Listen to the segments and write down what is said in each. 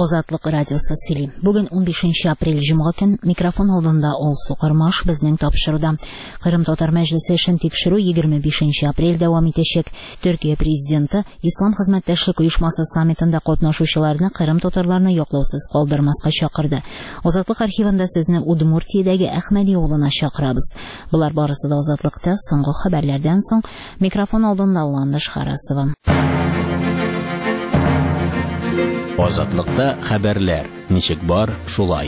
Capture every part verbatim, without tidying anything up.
Азатлык радиосы сөйли. Бүген он бишенче апрель җомга көн микрофон алдында Алсу Кармаш безнең тапшыруда. Кырым Татар Мәҗлесе эшен тикшерү егерме бишенче апрель дәвам итәчәк. Төркия президенты Ислам хезмәттәшлек оешмасы саммитында катнашучыларны Кырым татарларны яклаусыз калдырмаска чакырды. Азатлык архивында сезне Удмуртиядәге Әхмәди авылына чакырабыз. Булар барысы да Азатлыкта соңгы хәбәрләрдән соң микрофон алдында Ландыш Харасова. Азатлыкта хәбәрләр. Ничек бар, шулай.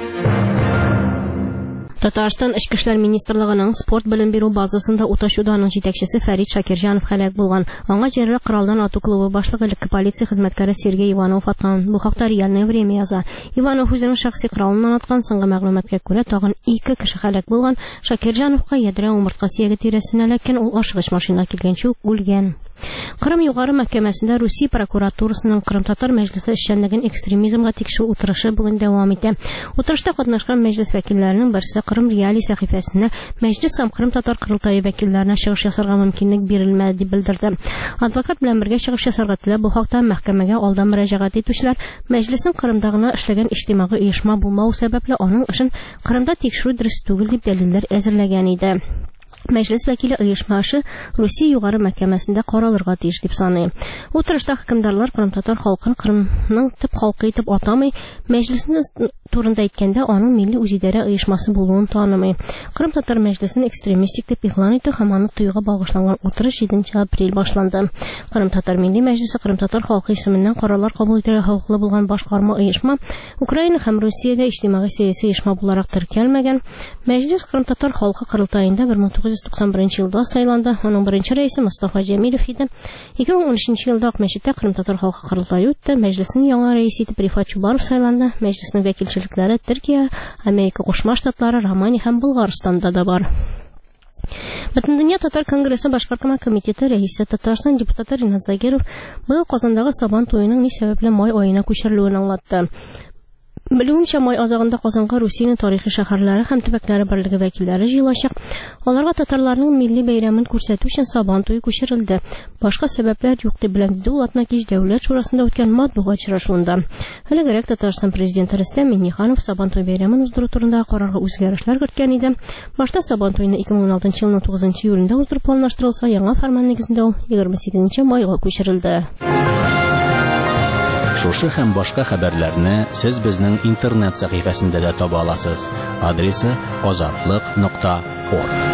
Татарстан Эчке эшләр министрлыгының спорт белем бирү базасында уташуданың җитәкчесе Фәрит Шакирҗанов һәлак булган. Аңа җирле Коралдан ату клубы башлыгы элекке полиция хезмәткәре Сергей Иванов аткан. Бу хакта Реальное время яза. Иванов үзенең шәхси коралын аткан, соңгы мәгълүматка күрә, тагын ике кеше һәлак булган. Шакирҗановка ядрә умырткасы ягы тирәсенә ләкин ул ашыгыч машина килгәнче үк үлгән. Кырым югары мәхкәмәсендә Русия прокуратурасының Кырым Татар Мәҗлесе эшчәнлеген экстремизмга тикшерү утырышы бүген дәвам итә. Утырышта катнашкан мәҗлес вәкилләренең берсе Кырым Реали сәхифәсенә мәҗлес һәм Кырым Татар Кырылтайы вәкилләренә чыгыш ясарга мөмкинлек бирелмәде дип белдерде. Адвокат белән бергә чыгыш ясарга теләп, бу хакта мәхкәмәгә алдан мөрәҗәгать итүчеләр мәҗлеснең Кырымда гына эшләгән иҗтимагый оешма булмау сәбәпле аның эшен Кырымда тикшерү дөрес түгел дип дәлилләр әзерләгән иде. Мәҗлес вәкиле оешма эше Русия югары мәхкәмәсендә каралырга тиеш дип саный. Утырышта хөкемдарлар Кырым татар халкын Кырымның төп халкы итеп атамый, мәҗлесне турында әйткәндә аның милли үзидарә оешмасы булуын танымый. Кырым Татар Мәҗлесен экстремистик дип игълан итү һәм аны тыюга багышланган утырыш җиденче апрель башланды. Кырым Татар Милли Мәҗлесе Кырым татар халкы исеменнән карарлар кабул итәргә хокуклы булган башкарма оешма Украина һәм Русиядә иҗтимагый сәяси оешма буларак теркәлмәгән. Мәҗлес Кырым татар халкы Кырылтаенда бер мең тугыз йөз туксан беренче елда сайланды. Аның беренче рәисе Мустафа Җәмилов иде. ике мең унөченче елда Мәчеттә Кырым татар халкы Кырылтайы үтте. Мәҗлеснең яңа рәисе итеп Рифат Чубаров сайланды. Мәҗлеснең вәкилчелекләре Төркия, Америка Кушма Штатлары, Романия һәм Булгарстанда да бар. Бөтендөнья татар конгрессы башкарма комитеты рәисе Татарстан депутаты Ринат Загиров быел Казандагы Сабан туеның ни сәбәпле май аена күчерелүен аңлатты. Белүемчә, май азагында Казанга Русиянең тарихи шәһәрләре һәм төбәкләре берлеге вәкилләре җыелачак. Аларга татарларның милли бәйрәмен күрсәтү өчен Сабан туе күчерелде. Башка сәбәпләр юк дип беләм диде ул Атнакич дәүләт шурасында үткән матбугат очрашуында. Элегрәк Татарстан президенты Рөстәм Миңнеханов Сабан туе бәйрәмен уздыру турында карарга үзгәрешләр керткән иде. Башта Сабан туены ике мең уналтынчы елның тугызынчы июлендә уздыру планлаштырылса, яңа фәрман нигезендә ул егерме сигезенче майга күчерелде. Шушы һәм башка хәбәрләрне сез безнең интернет сәхифәсендә дә таба аласыз. Адресы азатлык нокта орг.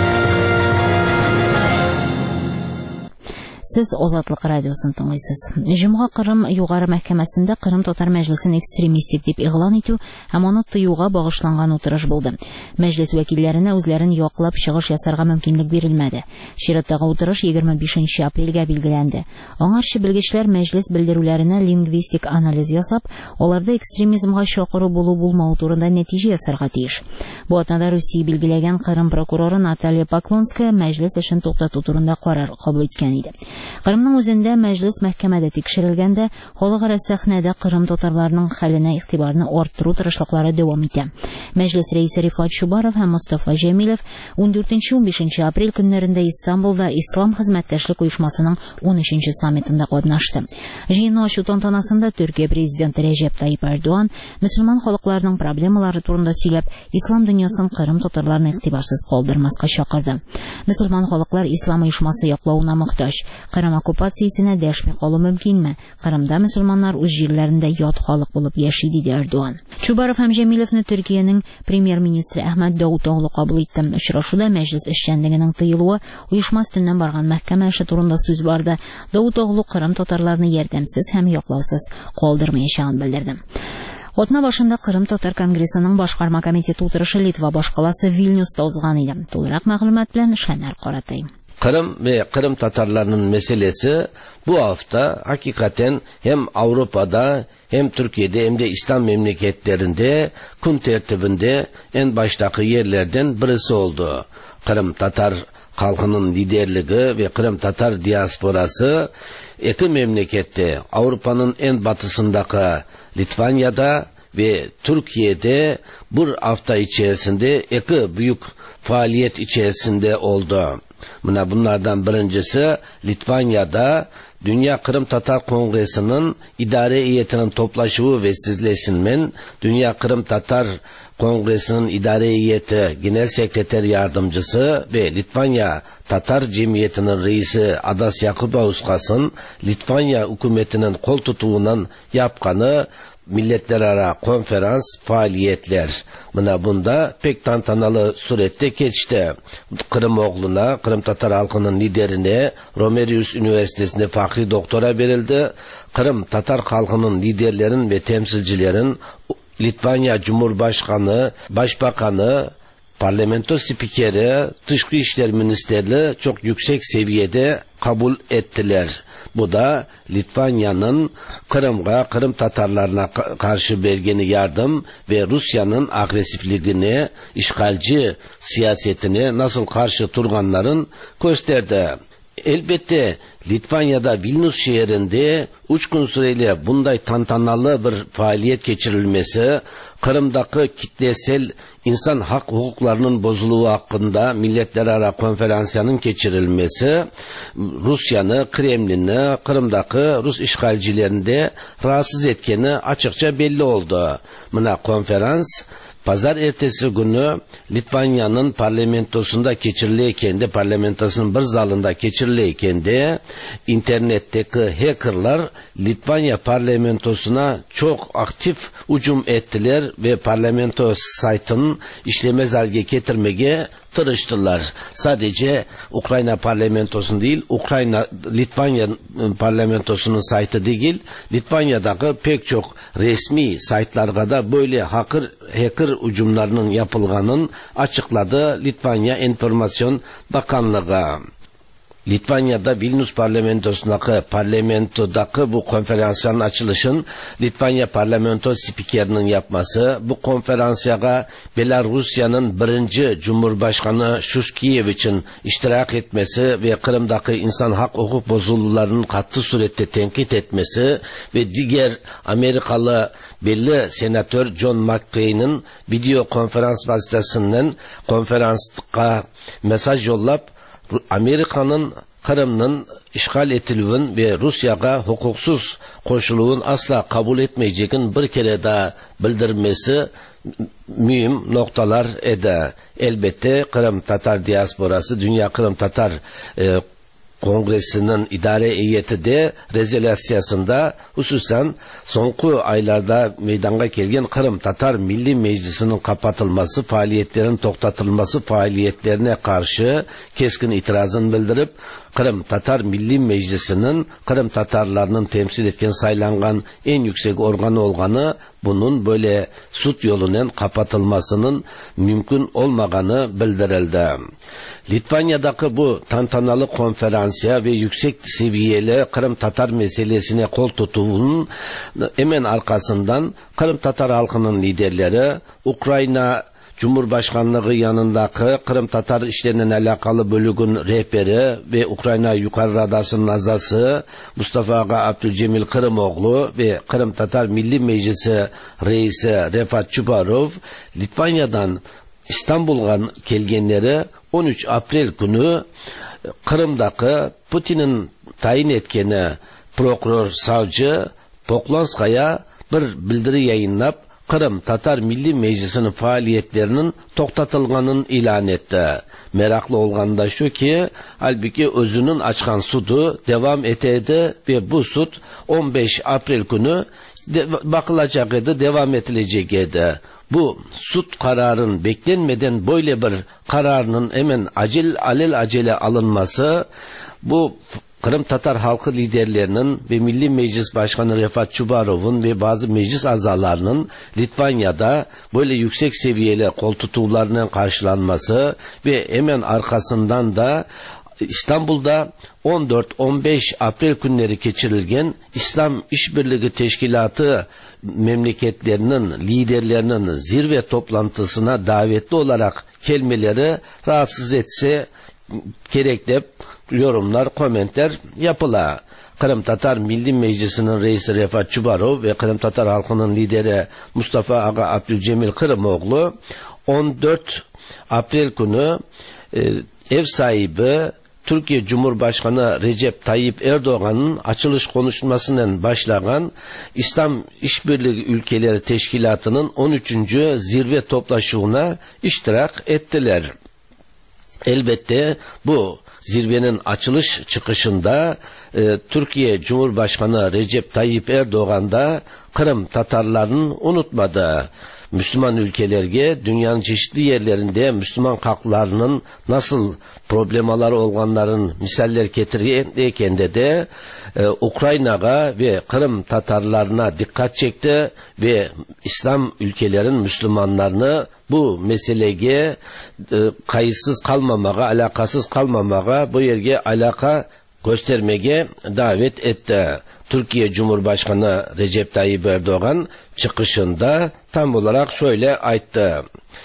Сез Азатлык радиосын тыңлыйсыз. Җомга Кырым югары мәхкәмәсендә Кырым Татар Мәҗлесен экстремистик дип игълан итү һәм аны тыюга багышланган утырыш булды. Мәҗлес вәкилләренә үзләрен яклап чыгыш ясарга мөмкинлек бирелмәде. Чираттагы утырыш егерме бишенче апрельгә билгеләнде. Аңарчы белгечләр мәҗлес белдерүләренә лингвистик анализ ясап, аларда экстремизмга чакыру булу булмау турында нәтиҗә ясарга тиеш. Бу атнада Русия билгеләгән Кырым прокуроры Наталья Поклонская мәҗлес эшен туктату турында карар кабул иткән иде. Кырымның үзендә мәҗлес мәхкәмәдә тикшерелгәндә, халыкара сәхнәдә Кырым татарларының хәленә игътибарны арттыру тырышлыклары дәвам итә. Мәҗлес рәисе Рифат Чубаров һәм Мустафа Җәмилов он дүртенче - он бишенче апрель көннәрендә Истанбулда Ислам хезмәттәшлек оешмасының он өченче саммитында катнашты. Җыенны ачу тантанасында Төркия президенты Рәҗәп Тайип Эрдоган мөселман халыкларының проблемалары турында сөйләп, ислам дөньясын Кырым татарларына игътибарсыз калдырмаска чакырды. Мөселман халыклар ислам оешмасы яклауына мохтаҗ. Кырым оккупациясенә дәшми калу мөмкинме? Кырымда мөселманнар үз җирләрендә ят халык булып яши, диде Эрдоган. Чубаров һәм Җәмиловны Төркиянең премьер-министры Әхмәд Даутоглу кабул итте. Очрашуда мәҗлес эшчәнлегенең тыелуы, оешма өстеннән барган мәхкәмә эше турында сүз барды. Даутоглу Кырым татарларны ярдәмсез һәм яклаусыз калдырмаячагын белдерде. Атна башында Кырым татар конгрессының башкарма комитеты утырышы Литва башкаласы Вильнюста узган иде. Тулырак мәгълүмат белән Шәнәр Каратай. Kırım ve Kırım Tatarlarının meselesi bu hafta hakikaten hem Avrupa'da hem Türkiye'de hem de İslam memleketlerinde kun tertibinde en baştaki yerlerden birisi oldu. Kırım Tatar halkının liderliği ve Kırım Tatar diasporası iki memlekette Avrupa'nın en batısındaki Litvanya'da ve Türkiye'de bu hafta içerisinde iki büyük faaliyet içerisinde oldu. Buna bunlardan birincisi Litvanya'da Dünya Kırım Tatar Kongresi'nin idare heyetinin toplaşığı vesilesinmen Dünya Kırım Tatar Kongresi'nin idare heyeti genel sekreter yardımcısı ve Litvanya Tatar Cemiyeti'nin reisi Adas Yakubauskas''ın Litvanya hükümetinin kol tutuğundan yapkanı milletlerara konferans faaliyetler. Buna bunda pek tantanalı surette geçti. Kırım oğluna, Kırım Tatar halkının liderine Romerius Üniversitesi'nde fakri doktora verildi. Kırım Tatar halkının liderlerin ve temsilcilerin Litvanya Cumhurbaşkanı, Başbakanı, parlamento spikeri, Dışkı İşler Ministerliği çok yüksek seviyede kabul ettiler. Bu da Litvanya'nın Kırım'a, Kırım Tatarlarına karşı vergeni yardım ve Rusya'nın agresifliğini, işgalci siyasetini nasıl karşı durganların gösterdi. Elbette Litvanya'da Vilnius şehrinde üç gün süreyle bunday tantanalı bir faaliyet geçirilmesi, Kırım'daki kitlesel insan hak hukuklarının bozuluğu hakkında milletlerara konferansının geçirilmesi, Rusya'nı, Kremlin'i, Kırım'daki Rus işgalcilerinde rahatsız etkeni açıkça belli oldu. Buna konferans Pazar ertesi günü Litvanya'nın parlamentosunda geçirilirken de, parlamentosunun bir zalında geçirilirken de internetteki hackerlar Litvanya parlamentosuna çok aktif hücum ettiler ve parlamento saytının işlemez hale getirmeye tırıştılar. Sadece Ukrayna parlamentosun değil, Ukrayna Litvanya parlamentosunun saytı değil, Litvanya'daki pek çok resmi saytlarda da böyle hacker, hacker hücumlarının yapılganın açıkladı Litvanya Enformasyon Bakanlığı. Litvanya'da Vilnius parlamentosundaki parlamentodaki bu konferansın açılışın Litvanya parlamento spikerinin yapması, bu konferansyaga Belarusya'nın birinci Cumhurbaşkanı Shushkevich'in iştirak etmesi ve Kırım'daki insan hak hukuk bozulmalarının katı surette tenkit etmesi ve diğer Amerikalı belli senatör John McCain'in video konferans vasıtasından konferansta mesaj yollap Amerika'nın Kırım'ın işgal edildiğin ve Rusya'ya hukuksuz koşuluğun asla kabul etmeyeceğin bir kere daha bildirmesi mühim noktalar ede. Elbette Kırım Tatar diasporası, Dünya Kırım Tatar e, Kongresi'nin idare heyeti de rezolüsyasında hususen sonku aylarda meydana gelgen Kırım Tatar Milli Meclisi'nin kapatılması, faaliyetlerin toktatılması faaliyetlerine karşı keskin itirazını bildirip Kırım Tatar Milli Meclisi'nin Kırım Tatarlarının temsil etken saylangan en yüksek organı olganı, bunun böyle sut yolunun kapatılmasının mümkün olmaganı bildirildi. Litvanya'daki bu tantanalı konferansya ve yüksek seviyeli Kırım Tatar meselesine kol tutuğunun hemen arkasından Kırım Tatar halkının liderleri, Ukrayna Cumhurbaşkanlığı yanındaki Kırım Tatar işlerinin alakalı bölüğün rehberi ve Ukrayna Yukarı Radası'nın azası Mustafa Aga Abdülcemil Kırımoğlu ve Kırım Tatar Milli Meclisi reisi Refat Chubarov, Litvanya'dan İstanbul'a gelgenleri on üç April günü Kırım'daki Putin'in tayin etkeni prokuror savcı Poklonskaya bir bildiri yayınlap Kırım Tatar Milli Meclisi'nin faaliyetlerinin toktatılganın ilan etti. Meraklı olgan da şu ki, halbuki özünün açkan sudu devam eteydi ve bu sud on beş April günü de, bakılacak idi, devam edilecek idi. Bu sud kararın beklenmeden böyle bir kararının hemen acil alel acele alınması, bu Kırım Tatar halkı liderlerinin ve Milli Meclis Başkanı Refat Chubarov'un ve bazı meclis azalarının Litvanya'da böyle yüksek seviyeli kol tutuğlarının karşılanması ve hemen arkasından da İstanbul'da on dört on beş April günleri geçirilgen İslam İşbirliği Teşkilatı memleketlerinin liderlerinin zirve toplantısına davetli olarak gelmeleri rahatsız etse gerekli yorumlar, komentler yapıla. Kırım Tatar Milli Meclisi'nin reisi Refat Chubarov ve Kırım Tatar halkının lideri Mustafa Aga Abdülcemil Kırımoğlu on dört April günü e, ev sahibi Türkiye Cumhurbaşkanı Recep Tayyip Erdoğan'ın açılış konuşmasından başlayan İslam İşbirliği Ülkeleri Teşkilatı'nın on üçüncü zirve toplaşığına iştirak ettiler. Elbette bu zirvenin açılış çıkışında e, Türkiye Cumhurbaşkanı Recep Tayyip Erdoğan da Kırım Tatarlarını unutmadı. Müslüman ülkelerge dünyanın çeşitli yerlerinde Müslüman halklarının nasıl problemalar olganların misaller getiriyken de de e, Ukrayna'ya ve Kırım Tatarlarına dikkat çekti ve İslam ülkelerin Müslümanlarını bu meseleye e, kayıtsız kalmamağa, alakasız kalmamağa, bu yerge alaka göstermeye davet etti. Türkiye Cumhurbaşkanı Recep Tayyip Erdoğan çıkışında tam olarak şöyle ayttı.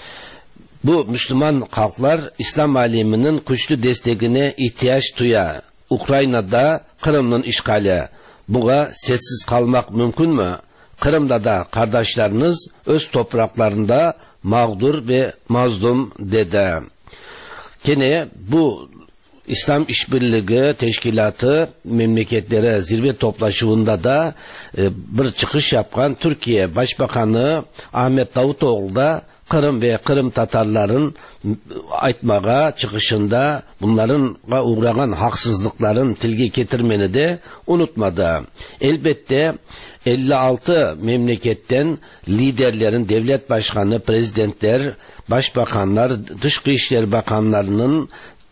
Bu Müslüman halklar İslam aleminin güçlü desteğine ihtiyaç duyar. Ukrayna'da Kırım'ın işgali. Buna sessiz kalmak mümkün mü? Kırım'da da kardeşleriniz öz topraklarında mağdur ve mazlum dedi. Gene bu İslam İşbirliği Teşkilatı memleketlere zirve toplaşığında da e, bir çıkış yapan Türkiye Başbakanı Ahmet Davutoğlu da Kırım ve Kırım Tatarların aytmağa çıkışında bunların uğrayan haksızlıkların tilge getirmeni de unutmadı. Elbette elli altı memleketten liderlerin, devlet başkanı, prezidentler, başbakanlar, dışkı işler bakanlarının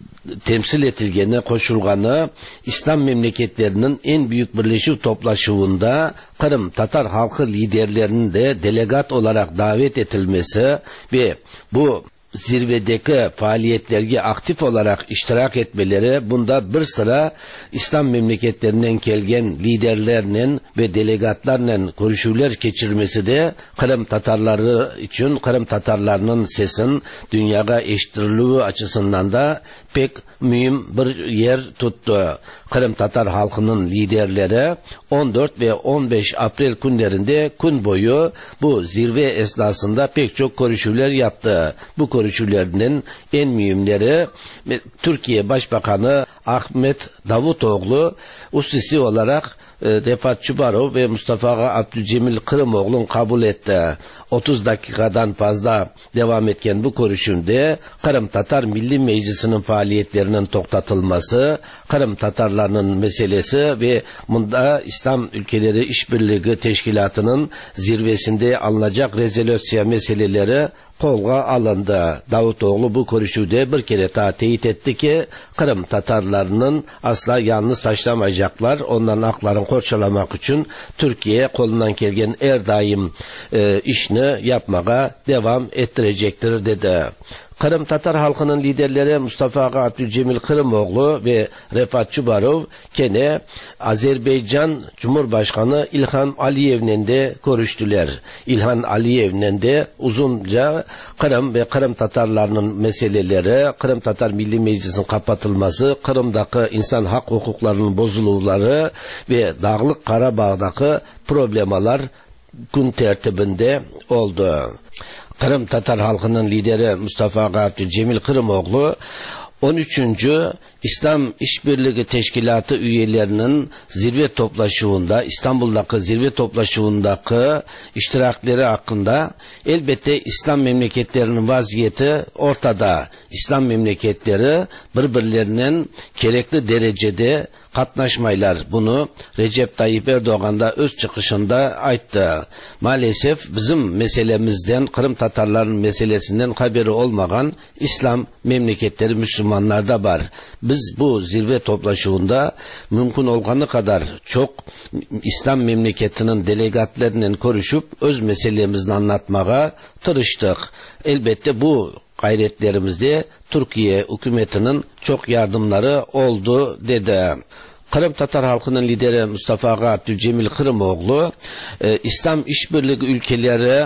temsil etilgeni, koşulganı İslam memleketlerinin en büyük birleşik toplaşığında Kırım Tatar halkı liderlerinin de delegat olarak davet edilmesi ve bu zirvedeki faaliyetlerge aktif olarak iştirak etmeleri, bunda bir sıra İslam memleketlerinden gelgen liderlerle ve delegatlarla görüşüler geçirmesi de Kırım Tatarları için, Kırım Tatarlarının sesin dünyaya eşittiriliği açısından da pek mühim bir yer tuttu. Kırım Tatar halkının liderleri on dört ve on beş April günlerinde gün boyu bu zirve esnasında pek çok görüşüler yaptı. Bu görüşülerinin en mühimleri Türkiye Başbakanı Ahmet Davutoğlu hususi olarak Refat Çubarov ve Mustafa Abdülcemil Kırımoğlu'nu kabul etti. otuz dakikadan fazla devam etken bu görüşünde Kırım Tatar Milli Meclisi'nin faaliyetlerinin toktatılması, Kırım Tatarlarının meselesi ve bunda İslam Ülkeleri İşbirliği Teşkilatı'nın zirvesinde alınacak rezolüsyon meseleleri kolga alındı. Davutoğlu bu görüşüde bir kere daha teyit etti ki Kırım Tatarlarının asla yalnız taşlamayacaklar. Onların haklarını korçalamak için Türkiye kolundan gelgen her daim e, işini yapmaya devam ettirecektir dedi. Kırım Tatar halkının liderleri Mustafa Abdülcemil Kırımoğlu ve Refat Çubarov gene Azerbaycan Cumhurbaşkanı İlhan Aliyev'le de görüştüler. İlhan Aliyev'le de uzunca Kırım ve Kırım Tatarlarının meseleleri, Kırım Tatar Milli Meclisi'nin kapatılması, Kırım'daki insan hak hukuklarının bozulmaları ve Dağlık Karabağ'daki problemalar gün tertibinde oldu. Kırım Tatar halkının lideri Mustafa Abdülcemil Kırımoğlu on üçüncü İslam İşbirliği Teşkilatı üyelerinin zirve toplaşığında, İstanbul'daki zirve toplaşığındaki iştirakleri hakkında elbette İslam memleketlerinin vaziyeti ortada. İslam memleketleri birbirlerinin gerekli derecede katnaşmaylar. Bunu Recep Tayyip Erdoğan da öz çıkışında ayttı. Maalesef bizim meselemizden, Kırım Tatarların meselesinden haberi olmayan İslam memleketleri, Müslümanlar da var. Biz bu zirve toplaşığında mümkün olganı kadar çok İslam memleketinin delegatlarının görüşüp öz meselemizi anlatmaya tırıştık. Elbette bu gayretlerimizde Türkiye hükümetinin çok yardımları oldu dedi. Kırım Tatar halkının lideri Mustafa Abdülcemil Kırımoğlu, e, İslam İşbirliği Ülkeleri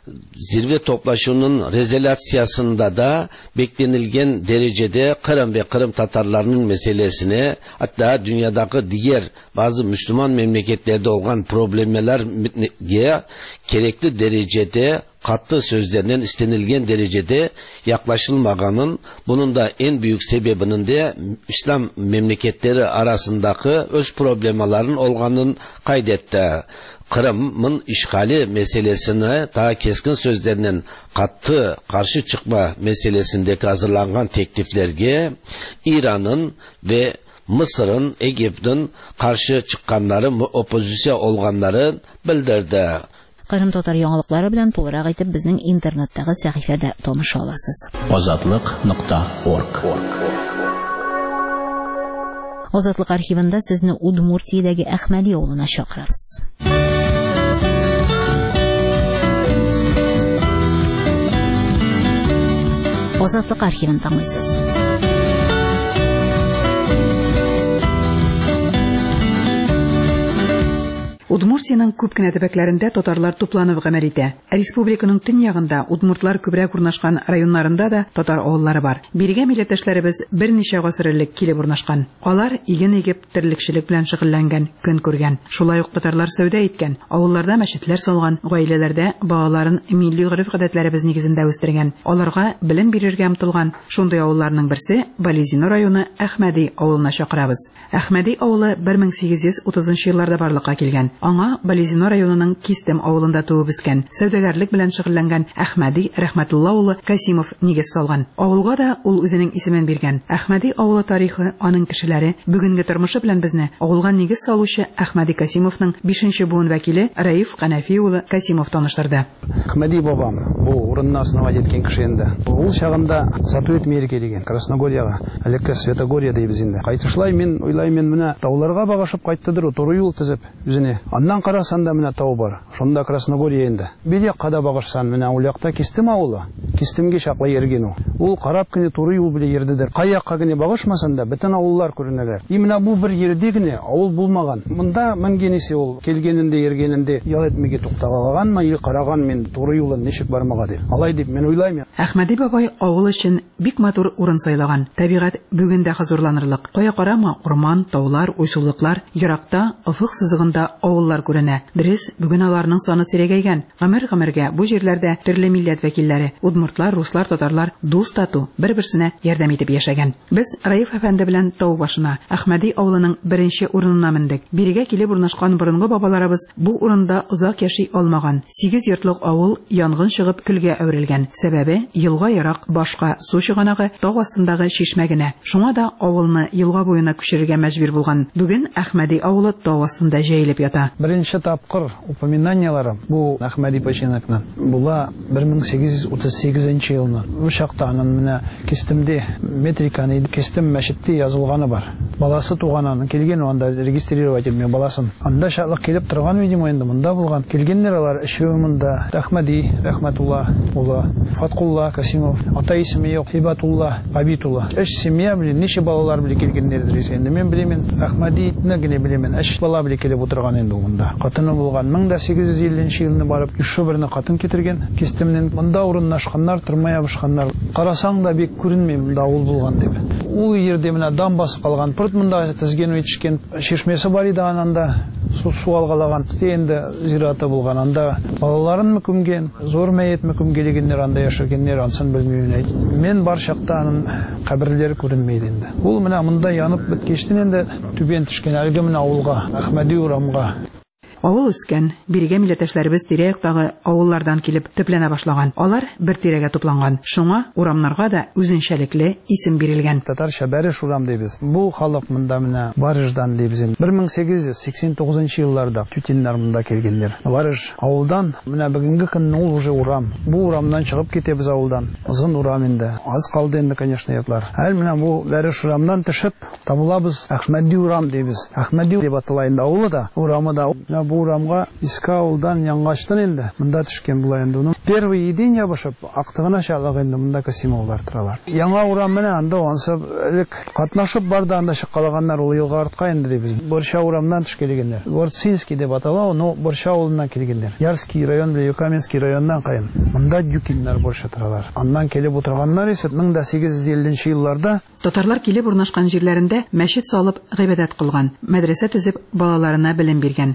zirve toplaşığının rezolasyasında da beklenilgen derecede Kırım ve Kırım Tatarlarının meselesini, hatta dünyadaki diğer bazı Müslüman memleketlerde olan problemler gerekli derecede katı sözlerinden istenilgen derecede yaklaşılmaganın, bunun da en büyük sebebinin de İslam memleketleri arasındaki öz problemaların olganın kaydetti. Kırım'ın işgali meselesine daha keskin sözlerinin katı karşı çıkma meselesindeki hazırlanan tekliflerge İran'ın ve Mısır'ın, Egipt'in karşı çıkanları, opozisiya olganları bildirdi. Kırım Tatar яңалыклары белән тулырак итеп безнең интернеттагы сәхифәдә таныша аласыз. озатлык нокта орг. Азатлык архивында сезне Удмуртиядәге Әхмәди авылына чакырабыз. Азатлык архивын тыңлыйсыз. Удмуртияның күп кенә төбәкләрендә татарлар тупланып гамәл итә. Республиканың төньягында удмуртлар күбрәк урнашкан районнарында да татар авыллары бар. Биргә милләттәшләребез берничә гасыр элек килеп урнашкан. Алар иген егеп терлекчелек белән шөгыльләнгән, көн күргән. Шулай ук татарлар сәүдә иткән, авылларда мәчетләр салган, гаиләләрдә балаларын милли гореф-гадәтләребез нигезендә үстергән. Аларга белем бирергә омтылган. Шундый авылларның берсе Бализино районы Әхмәди авылына чакырабыз. Әхмәди авылы бер мең сигез йөз утызынчы елларда барлыкка килгән. Аңа Бализино районының Кистем авылында туып үскән, сәүдәгәрлек белән шөгыльләнгән Әхмәди Рәхмәтулла улы Касимов нигез салган. Авылга да ул үзенең исемен биргән. Әхмәди авылы тарихы, аның кешеләре, бүгенге тормышы белән безне авылга нигез салучы Әхмәди Касимовның бишенче буын вәкиле Раиф Канафи улы Касимов таныштырды. Әхмәди бабам бу урынна основать еткән кеше инде. Ул чагында сату итмәйер килгән Красногорьяга, элекке Светогорья дибез инде. Кайтышлай мен уйлайм, мен менә тауларга багышып кайттыдыр, туры юл тизеп үзенә. Аннан карасан да менә тау бар. Шунда Красногорья инде. Бер якка да багышсан, менә ул якта Кистем авылы. Кистемгә чаклы йөргән ул. Ул карап кенә туры юл белән йөрдедер. Кай якка генә багышмасан да бөтен авыллар күренәләр. И менә бу бер йөрде генә авыл булмаган. Монда меңгенесе ул килгәнендә йөргәнендә ял этмәгә туктагаганмы, или караган мен туры юлын ничек бармага дип. Алай дип мен уйлайм. Әхмәди бабай авыл өчен бик матур урын сайлаган. Табигать бүген дә хозурланырлык. Кая карама, урман, таулар, уйсулыклар, еракта, офык сызыгында авыллар күренә. Дөрес, бүген аларның саны сирәгәйгән. Гомер-гомергә бу җирләрдә төрле милләт вәкилләре, удмуртлар, руслар, татарлар дус тату, бер-берсенә ярдәм итеп яшәгән. Без Раиф әфәнде белән тау башына, Әхмәди авылының беренче урынына мендек. Бирегә килеп урнашкан борынгы бабаларыбыз бу урында озак яши алмаган. Сигез йортлык авыл янгын чыгып көлгә әверелгән. Сәбәбе елга ярак башка су чыганагы тау астындагы чишмә генә. Шуңа да авылны елга буена күчерергә мәҗбүр булган. Бүген Әхмәди авылы тау астында җәелеп ята. Беренче тапкыр упоминаниялары бу Әхмәди починакны була бер мең сигез йөз утыз сигезенче елны. Бу чакта аның менә Кистемдә метриканы Кистем мәчетте язылганы бар. Баласы туганын килгән, анда регистрировать итмәгән баласын. Анда шатлык килеп торган, видимо, инде монда булган. Килгәннәр алар өчәү монда. Әхмәди Рәхмәтулла улы, Фаткулла Касимов, ата исеме юк, Хибатулла Абитулла. Өч семья белән ничә балалар белән килгәннәрдер инде. Мен беләм, Әхмәдине генә беләм. Өч бала белән килеп утырган инде монда. Катыны булган мең сигез йөз илле елны барып, ише берне катын китергән. Кистемнән монда урынлашканнар, тормая башканнар. Карасаң да бик күренми монда авыл булган дип. Ул йөрде менә дан басып калган. Пырт монда тезген үтешкән чишмәсе бар иде, анда су су алгалаган. Инде зираты булган, анда балаларын мөкемгән, зур мәет мөкемгәлегеннәр анда яшәгәннәр, ансын белмим. Мен бар чакта аның каберләре күренмәйде инде. Ул менә монда янып биткәчтен инде түбән төшкән, әлеге менә авылга, Әхмәди урамга. Авыл үскән, бирегә милләттәшләребез тирә-яктагы авыллардан килеп төпләнә башлаган. Алар бер тирәгә тупланган. Шуңа урамнарга да үзенчәлекле исем бирелгән. Татарча Бәреш урам дибез. Бу халык монда менә Барыждан дибез. бер мең сигез йөз сиксән тугызынчы елларда тютиннар монда килгәннәр. Барыж авылдан менә бүгенге көнне ул уже урам. Бу урамнан чыгып китәбез авылдан. Озын урам инде. Аз калды инде, конечно, ятлар. Әл менә бу Бәреш урамнан төшеп табылабыз, Әхмәди урам дибез. Әхмәди дип атала инде авылы да, урамы да. Бу урамга искә авылдан яңаштан инде. Монда төшкән була инде. Уның первый идея ябышып, актыгына чагы инде монда Касимовлар торалар. Яңа урам менә анда ансып, элек катнашып барды, анда чыккалаганнар ул елга артка инде дибез. Борча урамнан төшкәлегеннәр. Ворцинский дип атала, но Борча авылыннан килгәннәр. Ярский район белән Юкаменский районнан кайын. Монда Дюкиннар Борча торалар. Аннан килеп утырганнар исә мең сигез йөз илле елларда татарлар килеп урнашкан җирләрендә мәчет салып гыйбадәт кылган, мәдрәсә төзеп балаларына белем биргән. Беренче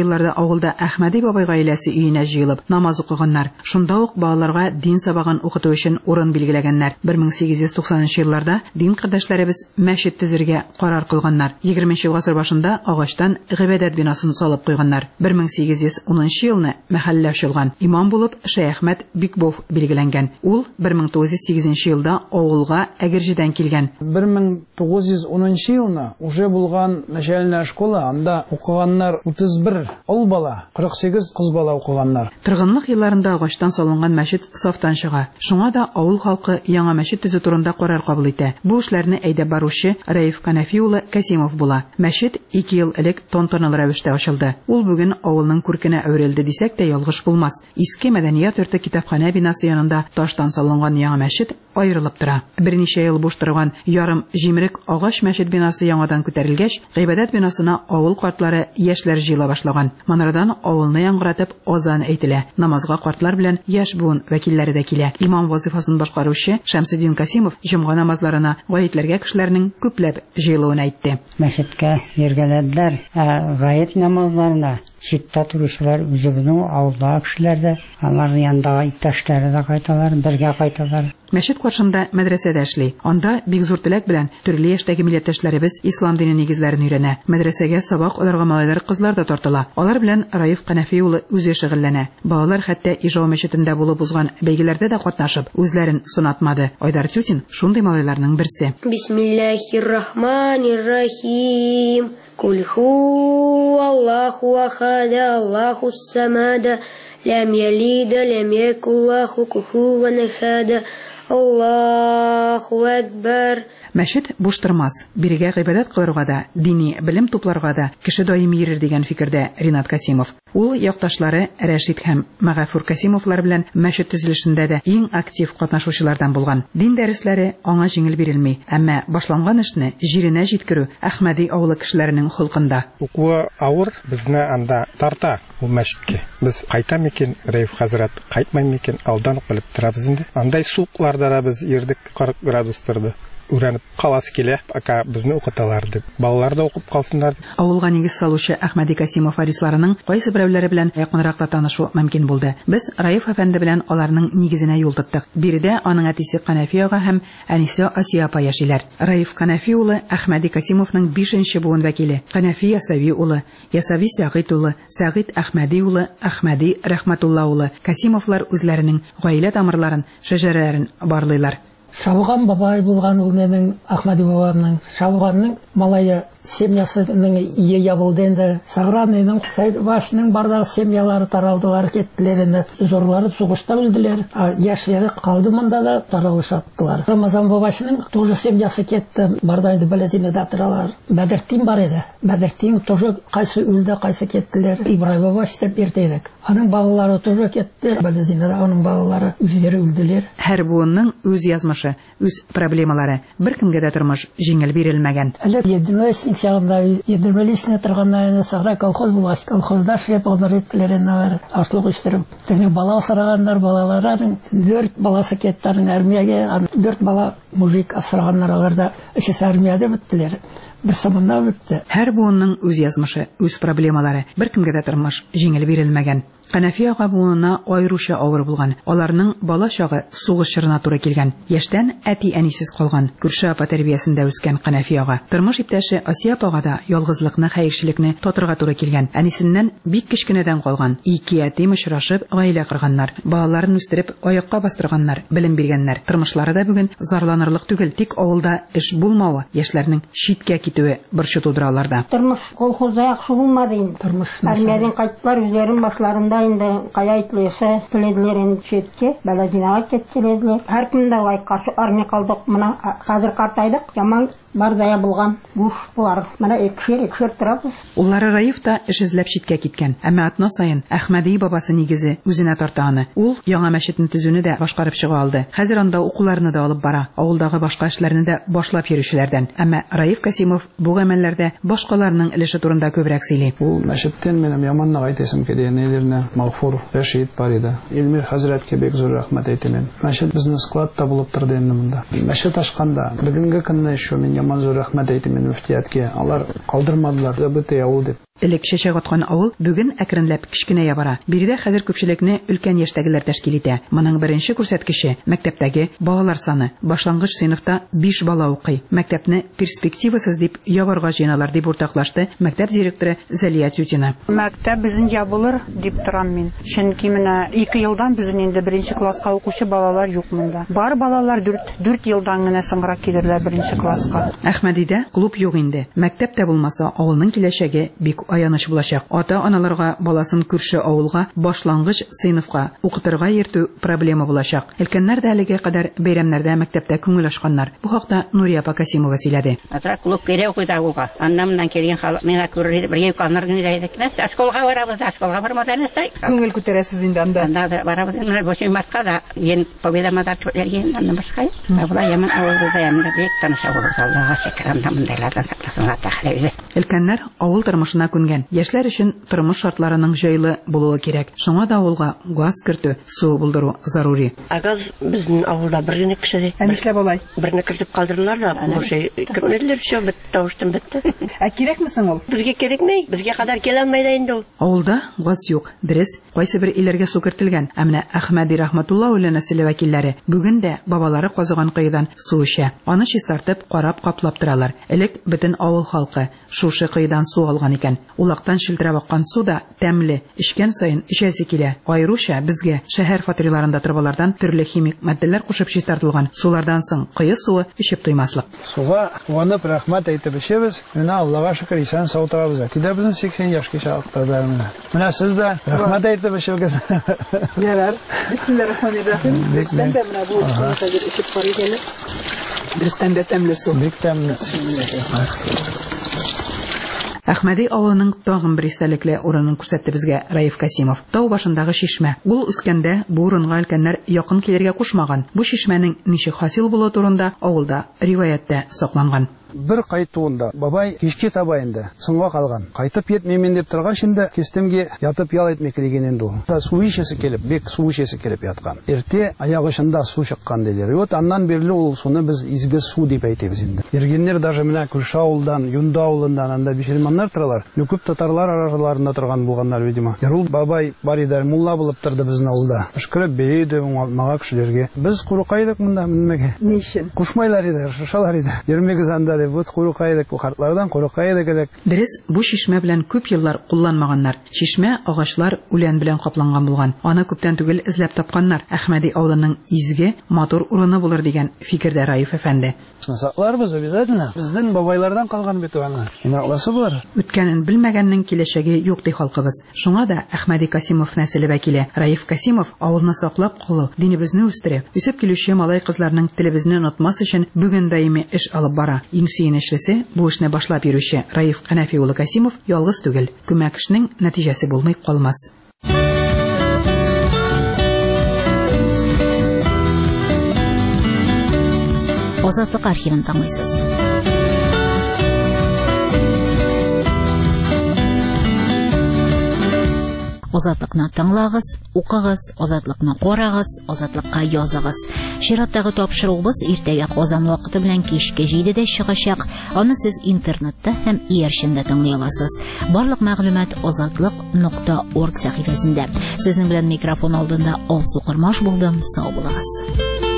елларда авылда Әхмәди бабай гаиләсе өенә җыелып намаз укыганнар. Шунда ук балаларга дин сабагын укыту өчен урын билгеләгәннәр. бер мең сигез йөз туксанынчы елларда дин кардәшләребез мәчет төзергә карар кылганнар. егерменче гасыр башында агачтан гыйбадәт бинасын салып куйганнар. бер мең сигез йөз унынчы елны мәхәллә ачылган. Имам булып Шәйхмәт Бикбов билгеләнгән. Ул бер мең тугыз йөз сигезенче елда авылга Әгерҗедән килгән. бер мең тугыз йөз унынчы елны уже булган начальная школа, анда укыганнар утыз бер ул бала, кырык сигез кыз бала укыганнар. Торгынлык елларында агачтан салынган мәчет сафтан чыга. Шуңа да авыл халкы яңа мәчет төзү турында карар кабул итә. Бу эшләрне әйдәп баручы Раиф Канафи улы Касимов була. Мәчет ике ел элек тантаналы рәвештә ачылды. Ул бүген авылның күркенә әверелде дисәк тә ялгыш булмас. Иске мәдәният йорты китапханә бинасы янында таштан салынган яңа мәчет аерылып тора. Берничә ел буш торган ярым җимерек агач мәчет бинасы яңадан күтәрелгәч, гыйбадәт бинасына авыл картлары, яшьләр җыела башлаган. Манардан авылны яңгыратып азан әйтелә. Намазга картлар белән яшь буын вәкилләре дә килә. Имам вазифасын башкаручы Шәмсетдин Касимов җомга намазларына гаетләргә кешеләрнең күпләп җыелуын әйтте. Мәчеткә йөргәләделәр, гает намазларына читтә торучылар үзебезнең авылда кешеләр дә, алар янында иптәшләре дә кайталар, бергә кайталар. Мәчет каршында мәдрәсәдә эшли. Анда бик зур теләк белән төрле яшьтәге милләттәшләребез ислам дине нигезләрен өйрәнә. Мәдрәсәгә сабак алырга малайлар, кызлар да тартыла. Алар белән Раиф Канафи улы үзе шөгыльләнә. Балалар хәтта Ижау мәчетендә булып узган бәйгеләрдә дә катнашып, үзләрен сынатмады. Айдар Тютин шундый малайларның берсе. Бисмиллаһир-рахманир-рахим. Кул ху-Аллаху ахад, Аллахус самад, лам ялид, лам якул лаху куфуан ахад. Аллаху акбар. Мәчет буш тормас. Бирегә гыйбадәт кылырга да, дини белем тупларга да кеше даими йөрер дигән фикердә Ринат Касимов. Ул якташлары Рәшид һәм Мәгафур Касимовлар белән мәчет төзелешендә дә иң актив катнашучылардан булган. Дин дәресләре аңа җиңел бирелми, әмма башланган эшне җиренә җиткерү Әхмәди авылы кешеләренең холкында. Укуы авыр, безне анда тарта ул мәчеткә. Без кайта микән, Раиф хәзрәт, кайтмай микән, алдан ук белеп торабыз инде. Андай суыкларда да без йөрдек, кырык градустырды. Үрәнеп каласы килә, ака безне укыталар дип. Балалар да укып калсыннар. Авылга нигез салучы Әхмәди Касимов варисларының кайсы берәүләре белән якынрак та танышу мөмкин булды. Без Раиф әфәнде белән аларның нигезенә юл тоттык. Биредә аның әтисе Канафи ага һәм әнисе Асия апа яшиләр. Раиф Канафи улы Әхмәди Касимовның бишенче буын вәкиле. Канафи Ясави улы, Ясави Сәгыйд улы, Сәгыйд Әхмәди улы, Әхмәди Рәхмәтулла улы. Касимовлар үзләренең гаилә тамырларын, шәҗәрәләрен барлыйлар. Шабыган бабай булган ул ненең Әхмәди бабамның Шабыганның малайы семьясының ие ябылды инде. Сагранның Сәйдбашның бардагы семьялары таралдылар, кеттеләр инде. Зорлары сугышта үлделәр. Яшьләре калды монда да таралышаттылар. Рамазан бабасының тоже семьясы кетте. Барда инде Белезинеда торалар. Бәдертин бар иде. Бәдертин тоже кайсы үлде, кайсы кеттеләр. Ибраһим баба истеп бирдек. Аның балалары тоже кетте. Белезинеда аның балалары үзләре үлделәр. Һәр буынның үз язмышы, үз проблемалары. Беркемгә дә тормыш җиңел бирелмәгән. Единоличник чагында, единоличник торганда сагра колхоз булгач, колхозда шеп онырытларына ашлык үстереп, тегне бала асраганнар, балаларын дүрт баласы кеттәрен армиягә, дүрт бала мужик асраганнар, аларда эче армиядә беттеләр. Бер саманда бетте. Һәр буынның үз язмышы, үз проблемалары. Беркемгә дә тормыш җиңел бирелмәгән. Канафи ага буына айруча авыр булган. Аларның бала чагы сугыш чорына туры килгән. Яшьтән әти-әнисез калган. Күрше апа тәрбиясендә үскән Канафи ага. Тормыш иптәше Асия апага да ялгызлыкны, хәерчелекне татырга туры килгән. Әнисеннән бик кечкенәдән калган. Ике ятим очрашып, гаилә корганнар. Балаларын үстереп, аякка бастырганнар, белем биргәннәр. Тормышлары да бүген зарланырлык түгел, тик авылда эш булмавы, яшьләрнең читкә китүе борчу тудыра аларда. Тормыш колхозда яхшы булмады инде. Тормыш армиядән кайттылар, үзләрен башларында инде каяйтлыйсы теледләрен четкә, Белезинага кеттеләр. Һәр кемдә лайкка армия калдык. Менә хәзер картайдык, яман бардая булган буш булар. Менә экшер, экшер торабыз. Уллары Раиф та эш эзләп читкә киткән. Әмма атна саен Әхмәди бабасы нигезе үзенә тарта аны. Ул яңа мәчетне төзүне дә башкарып чыга алды. Хәзер анда укуларны да алып бара. Авылдагы башка эшләрне дә башлап йөрүчеләрдән. Әмма Раиф Касимов бу гамәлләрдә башкаларның өлеше турында күбрәк сөйли. Ул мәчеттән минем яманнак әйтәсем килә, неләрне Мәгъфур Рәшид бар иде. Илмир хәзрәткә бик зур рәхмәт әйтәмен. Мәчет безнең складта булып торды инде монда. Мәчет ачканда бүгенге көнне шо мин яман зур рәхмәт әйтәмен мөфтияткә. Алар калдырмадылар. Забытый авыл дип. Элек чәчәк аткан авыл бүген әкренләп кечкенәя бара. Биредә хәзер күпчелекне өлкән яшьтәгеләр тәшкил итә. Моның беренче күрсәткече мәктәптәге балалар саны. Башлангыч сыйныфта биш бала укый. Мәктәпне перспективасыз дип ябарга җыйналар дип уртаклашты мәктәп директоры Зәлия Тютина. Мәктәп безнең ябылыр дип торам мин. Чөнки менә ике елдан безнең инде беренче класска укучы балалар юк монда. Бар балалар дүрт елдан гына соңрак килерләр беренче класска. Әхмәдидә клуб юк инде. Мәктәп тә булмаса, авылның киләчәге бик аяныч булачак. Ата-аналарга баласын күрше авылга башлангыч сыйныфка укытырга йөртү проблема булачак. Өлкәннәр дә әлегә кадәр бәйрәмнәрдә мәктәптә күңел ачканнар. Бу хакта Нурия Пакасимова сөйләде. Атра клуб керә укыта авылга. Аннан келгән халык менә күрер, бер яканнар гына әйдәк. Школга барабыз, школга бармадан эстай. Күңел күтәрәсез инде анда. Анда барабыз, менә бу шин маска да, ен победа мадарчы бергән, аннан башка. Була яман авылда яман бик таныша булды. Аллаһка шөкр, анда мондайлардан сакласын Тәгалә. Өлкәннәр авыл тормышына күнгән. Яшьләр өчен тормыш шартларының җайлы булуы кирәк. Шуңа да авылга газ кертү, су булдыру зарури. Газ безнең авылда бер генә кеше. Ә нишләп алай? Берне кертеп калдырдылар да, бу шей кемнәрләр шо бит тавыштым битте. Ә кирәкме соң ул? Безгә кирәкми? Безгә кадәр килә алмайды инде ул. Авылда газ юк. Дөрес, кайсы бер илләргә су кертелгән. Ә менә Әхмәди Рахматулла үле нәселе вәкилләре бүген дә бабалары казыган кыйдан су эчә. Аны чистартып, карап, каплап торалар. Элек бөтен авыл халкы шушы кыйдан су алган икән. Улактан шилтерәп аккан су да тәмле, эчкән сайын эчәсе килә. Айруча безгә шәһәр фатирларында торбалардан төрле химик матдәләр кушып чистартылган. Сулардан соң кыю суы эчеп туймаслык. Суга ванып рәхмәт әйтеп эчәбез. Менә Аллаһка шөкер исән сау торабыз. Тидә безнең сиксән яшькә чаклыктарда менә. Менә сез дә рәхмәт әйтеп эчәгез. Ярар. Бисмиллаһир-рахманир-рахим. Бездән дә менә бу суны хәзер эчеп карыйгән. Бездән дә тәмле су. Бик тәмле. Әхмәди авылының тагын бер истәлекле урынын күрсәтте безгә Раиф Касимов. Тау башындагы чишмә. Ул үскәндә бу урынга өлкәннәр якын килергә кушмаган. Бу чишмәнең ничек хасил булуы турында авылда риваяттә сакланган. Бер кайтуында бабай кичке табайында соңга калган. Кайтып йетмәмен дип торган шиндә кистемге ятып ял итмәк дигән инде ул. Та су ишесе килеп, бик су ишесе килеп яткан. Иртә аяк очында су чыккан диләр. Вот аннан бирле ул суны без изге су дип әйтәбез инде. Иргеннәр даже менә күрше авылдан, Юнда авылыннан анда бишелманнар торалар. Күп татарлар араларында торган булганнар, видимо. Ярул бабай бар иде, мулла булып торды безнең авылда. Эшкәреп бейде, мага кешеләргә. Без курыкайдык монда менмәгә. Ничен? Кушмайлар иде, шашалар иде. Йөрмәгез анда. Бу курыкайдык, бу картлардан курыкайдык элек. Дөрес, бу чишмә белән күп еллар кулланмаганнар. Чишмә агачлар үлән белән капланган булган. Аны күптән түгел эзләп тапканнар. Әхмәди авылының изге, матур урыны булыр дигән фикердә Раиф әфәнде. Сакларбыз обязательно. Безнең бабайлардан калган бит аны. Инакласы булыр. Үткәнен белмәгәннең киләчәге юк ди халкыбыз. Шуңа да Әхмәди Касимов нәселе вәкиле Раиф Касимов авылны саклап калу, динебезне үстереп, үсеп килүче малай кызларның телебезне онытмас өчен бүген даими эш алып бара. Иң сөенечлесе, бу эшне башлап йөрүче Раиф Канафи улы Касимов ялгыз түгел. Күмәк эшнең нәтиҗәсе булмый калмас. Азатлык архивын тыңлыйсыз. Азатлыкны тыңлагыз, укыгыз, азатлыкны карагыз, азатлыкка языгыз. Чираттагы тапшыруыбыз иртәгә Казан вакыты белән кичке җидедә чыгачак. Аны сез интернетта һәм иярчендә тыңлый аласыз. Барлык мәгълүмат азатлык нокта орг сәхифәсендә. Сезнең белән микрофон алдында Алсу Кырмаш булдым. Сау булыгыз.